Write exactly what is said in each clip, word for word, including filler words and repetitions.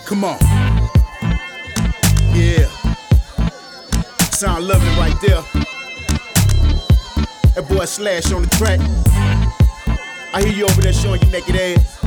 Come on. Yeah. Sound lovely right there. That boy Slash on the track. I hear you over there showing your naked ass.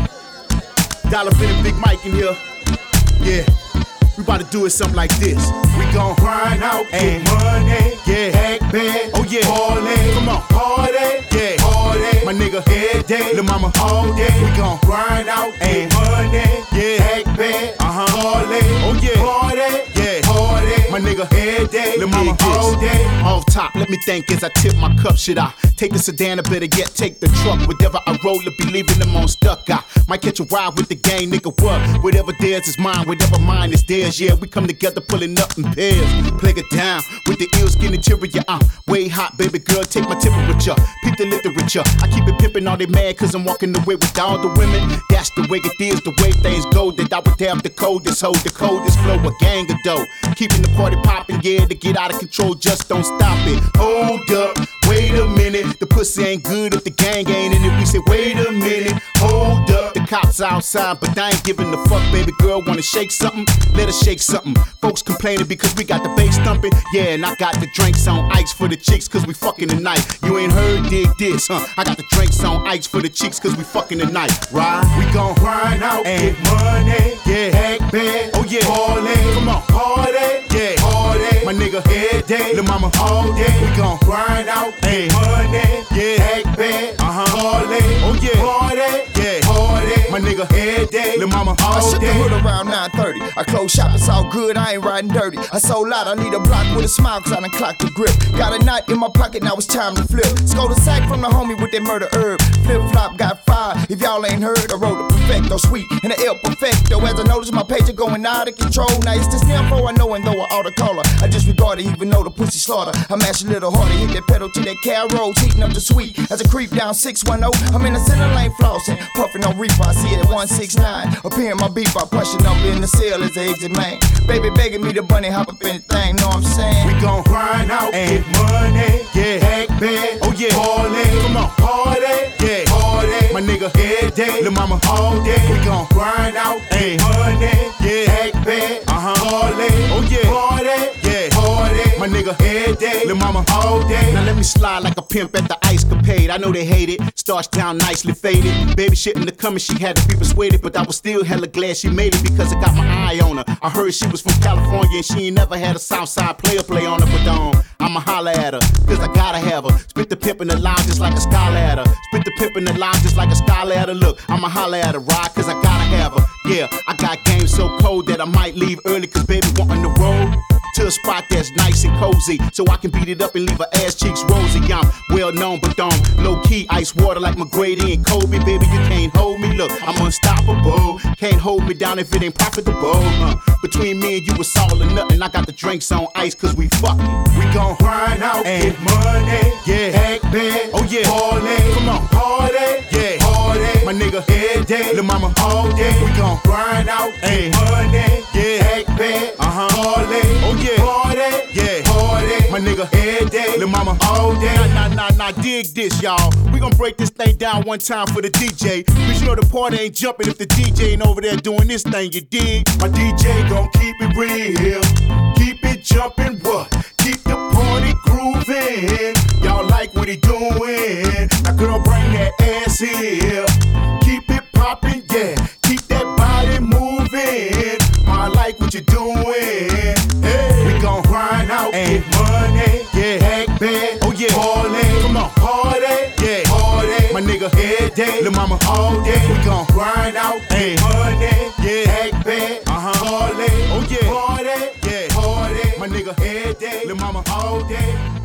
Dollar Fin and Big Mike in here. Yeah. We about to do it something like this. We gon' grind out, get money, yeah, act bad, oh yeah, party, come on, party, yeah, party, my nigga, every day, lil' mama, all day. We gon' grind out, get money, yeah, act bad, uh-huh, party, oh yeah, party, yeah, party, my nigga, every day, lil' mama, all day. Off top, let me think as I tip my cup. Should I take the sedan or better yet take the truck? Whatever I roll, it be leaving them on stuck. I might catch a ride with the gang, nigga, what? Whatever theirs is mine, whatever mine is theirs. Yeah, we come together pulling up in pairs. Play it down with the ill skin interior. I'm way hot, baby girl, take my temperature. Peep the literature. I keep it pimping, all they mad cause I'm walking away with all the women. That's the way it is, the way things go. That I would have the coldest hold, the coldest flow, a gang of dough. Keeping the party popping, yeah, to get out of control, just don't stop it. Hold up, wait a minute. The pussy ain't good if the gang ain't in it. We say, wait a minute, hold up. The cops outside, but I ain't giving the fuck, baby girl. Wanna shake something? Let her shake something. Folks complaining because we got the bass thumping. Yeah, and I got the drinks on ice for the chicks cause we fucking tonight. You ain't heard, dig this, huh? I got the drinks on ice for the chicks cause we fucking tonight. Right? We gon' grind out, and get money, yeah, act bad, oh yeah, party, come on, party, yeah, party, my nigga, every day, lil' mama, all day. We gon' grind out, and get money, yeah, act bad, uh-huh, party, oh yeah, party, yeah, party, my nigga, every day, lil' mama, all day. I shook the hood around nine thirty. I closed shop, it's all good, I ain't riding dirty. I sold out, I need a block with a smile cause I done clocked the grip. Got a knot in my pocket, now it's time to flip. Skull the sack from the homie with that murder herb. Flip flop got fired, if y'all ain't heard, I wrote the perfecto sweet and the El Perfecto. As I notice my page are going out of control. Now it's this info I know and though I ought to call her, I disregard it even though the pussy slaughter. I mash a little harder, hit that pedal to that car rolls, heating up the sweet. As I creep down six one oh, I'm in the center lane flossing, puffing on reefer, I see it at one six nine. Appearing my beef, I punch the number in the cell as the exit man. Baby begging me to bunny hop up in the thing, know what I'm saying? We gon' grind out, and get money, yeah, act bad, oh yeah, party, come on, party, yeah, party, my nigga, every day, lil' mama, all day. We gon' grind out, and get money, yeah, act bad, uh-huh, party, oh yeah, party, yeah, party, my nigga, every day, lil' mama, all day. Now let me slide like a pimp at the Ice Capade. I know they hate it, starts down nicely faded. Baby shit in the coming, she had to be persuaded, but I was still hella glad she made it because I got my eye on her. I heard she was from California and she ain't never had a Southside player play on her, but um, I'ma holla at her, cause I gotta have her. Spit the pimp in the lounge just like a sky ladder. Spit the pimp in the lounge just like a sky ladder. Look, I'ma holla at her, ride, cause I gotta have her. Yeah, I got game so cold that I might leave early, cause baby wantin' to roll to a spot that's nice and cozy, so I can beat it up and leave her ass cheeks rosy. I'm well known, but um, low key, ice water like McGrady and Kobe. Baby, you can't hold me. Look, I'm unstoppable. Can't hold me down if it ain't profitable. Uh, between me and you, it's all or nothing. I got the drinks on ice, cause we fucking. We gon' grind out, and get money, yeah, act bad, oh yeah, party, come on, party, yeah, party, my nigga, every day, lil' mama, all day. We gon' grind out, and get money, yeah, act bad, uh-huh, party, oh yeah, party, yeah, party, my nigga, every day, lil' mama, all day. Nah, nah, nah, nah, dig this, y'all. We gon' break this thing down one time for the D J, cause you know the party ain't jumping if the D J ain't over there doing this thing, you dig? My D J gon' keep it real, keep it jumping, what? Keep the party grooving. Y'all like what he doing? Now girl, bring that ass here. Keep it poppin', yeah. Keep that body moving. I like what you're doing. Hey, we gon' grind out, and get money, yeah, act bad, oh yeah, party, come on, party, yeah, party, my nigga, every day, lil' mama, all day. We gon' grind out, and get money, yeah, act bad, uh-huh, party, oh yeah, party, yeah, party, my nigga, every day, lil' mama, all day.